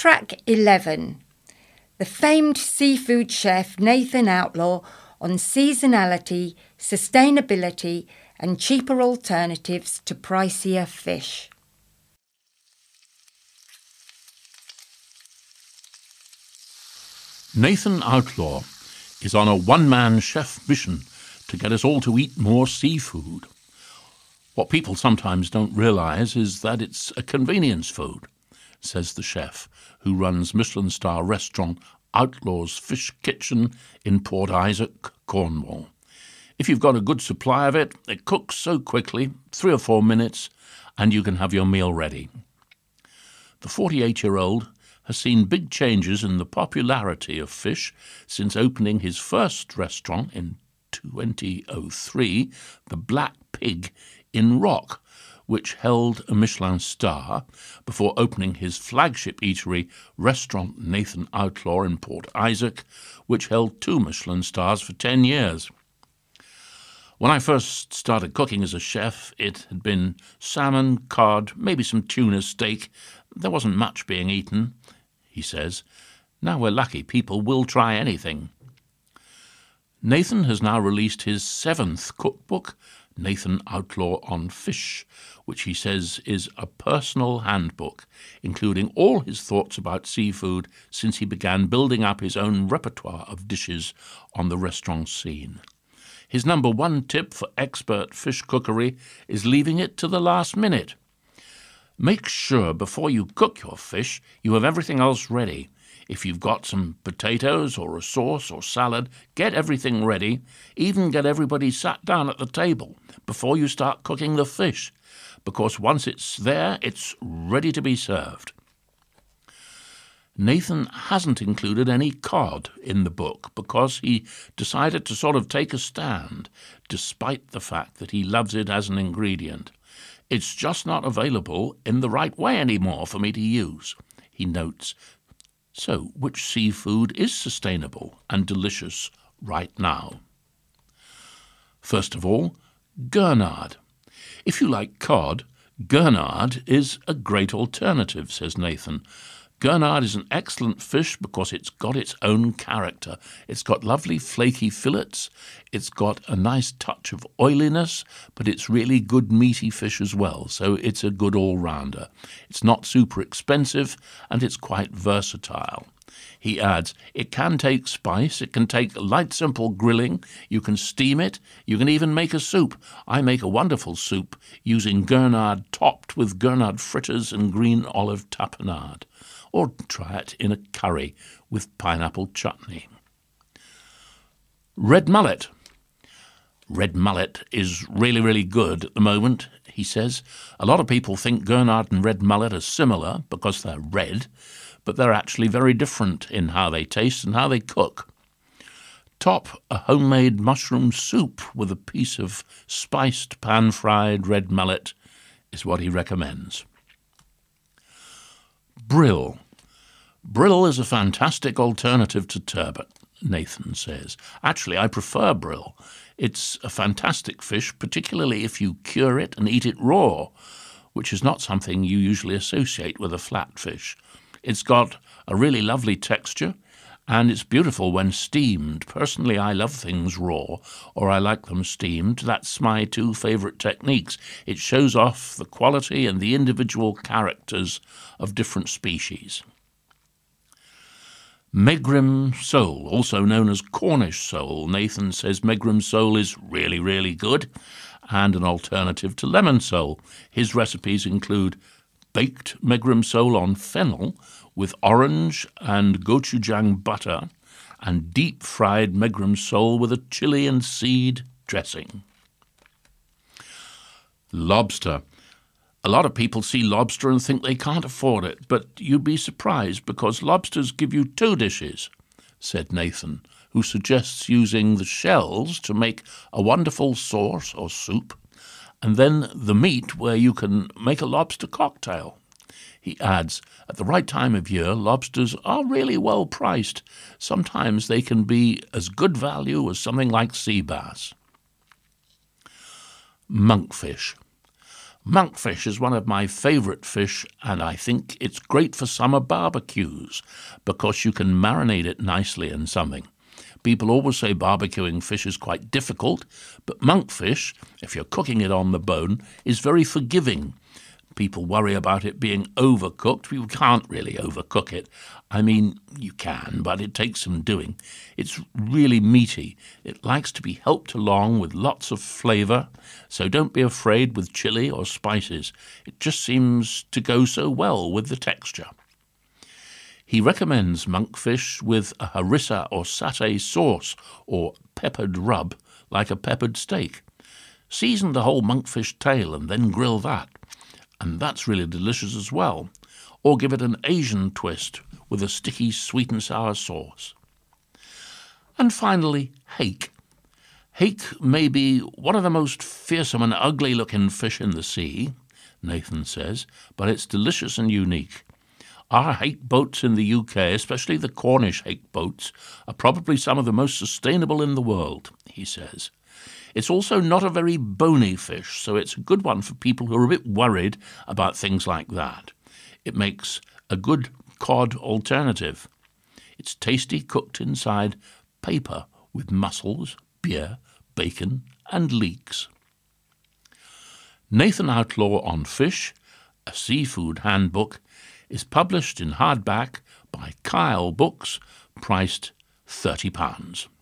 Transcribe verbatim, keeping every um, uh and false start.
Track eleven. The famed seafood chef Nathan Outlaw on seasonality, sustainability and cheaper alternatives to pricier fish. Nathan Outlaw is on a one-man chef mission to get us all to eat more seafood. What people sometimes don't realise is that it's a convenience food, says the chef who runs Michelin star restaurant Outlaw's Fish Kitchen in Port Isaac, Cornwall. If you've got a good supply of it, it cooks so quickly, three or four minutes, and you can have your meal ready. The forty-eight-year-old has seen big changes in the popularity of fish since opening his first restaurant in twenty oh three, the Black Pig in Rock, which held a Michelin star, before opening his flagship eatery, Restaurant Nathan Outlaw in Port Isaac, which held two Michelin stars for ten years. When I first started cooking as a chef, it had been salmon, cod, maybe some tuna steak. There wasn't much being eaten, he says. Now we're lucky, people will try anything. Nathan has now released his seventh cookbook, Nathan Outlaw on Fish, which he says is a personal handbook, including all his thoughts about seafood since he began building up his own repertoire of dishes on the restaurant scene. His number one tip for expert fish cookery is leaving it to the last minute. Make sure before you cook your fish you have everything else ready. If you've got some potatoes or a sauce or salad, get everything ready. Even get everybody sat down at the table before you start cooking the fish, because once it's there, it's ready to be served. Nathan hasn't included any cod in the book because he decided to sort of take a stand, despite the fact that he loves it as an ingredient. It's just not available in the right way anymore for me to use, he notes. So, which seafood is sustainable and delicious right now? First of all, Gurnard. If you like cod, Gurnard is a great alternative, says Nathan. Gurnard is an excellent fish because it's got its own character. It's got lovely flaky fillets, it's got a nice touch of oiliness, but it's really good meaty fish as well, so it's a good all-rounder. It's not super expensive, and it's quite versatile. He adds, it can take spice, it can take light, simple grilling, you can steam it, you can even make a soup. I make a wonderful soup using Gurnard topped with Gurnard fritters and green olive tapenade. Or try it in a curry with pineapple chutney. Red mullet. Red mullet is really, really good at the moment, he says. A lot of people think Gurnard and red mullet are similar because they're red, but they're actually very different in how they taste and how they cook. Top a homemade mushroom soup with a piece of spiced pan-fried red mullet is what he recommends. Brill. Brill is a fantastic alternative to turbot, Nathan says. Actually, I prefer brill. It's a fantastic fish, particularly if you cure it and eat it raw, which is not something you usually associate with a flat fish. It's got a really lovely texture, and it's beautiful when steamed. Personally, I love things raw, or I like them steamed. That's my two favourite techniques. It shows off the quality and the individual characters of different species. Megrim sole, also known as Cornish sole. Nathan says Megrim sole is really, really good and an alternative to lemon sole. His recipes include baked Megrim sole on fennel with orange and gochujang butter and deep-fried Megrim sole with a chili and seed dressing. Lobster. A lot of people see lobster and think they can't afford it, but you'd be surprised because lobsters give you two dishes, said Nathan, who suggests using the shells to make a wonderful sauce or soup, and then the meat where you can make a lobster cocktail. He adds, at the right time of year, lobsters are really well priced. Sometimes they can be as good value as something like sea bass. Monkfish. Monkfish is one of my favourite fish, and I think it's great for summer barbecues because you can marinate it nicely in something. People always say barbecuing fish is quite difficult, but monkfish, if you're cooking it on the bone, is very forgiving. People worry about it being overcooked. You can't really overcook it. I mean, you can, but it takes some doing. It's really meaty. It likes to be helped along with lots of flavour, so don't be afraid with chili or spices. It just seems to go so well with the texture. He recommends monkfish with a harissa or satay sauce or peppered rub, like a peppered steak. Season the whole monkfish tail and then grill that. And that's really delicious as well. Or give it an Asian twist with a sticky sweet and sour sauce. And finally, hake. Hake may be one of the most fearsome and ugly-looking fish in the sea, Nathan says, but it's delicious and unique. Our hake boats in the U K, especially the Cornish hake boats, are probably some of the most sustainable in the world, he says. It's also not a very bony fish, so it's a good one for people who are a bit worried about things like that. It makes a good cod alternative. It's tasty cooked inside paper with mussels, beer, bacon and leeks. Nathan Outlaw on Fish, a seafood handbook, is published in hardback by Kyle Books, priced thirty pounds.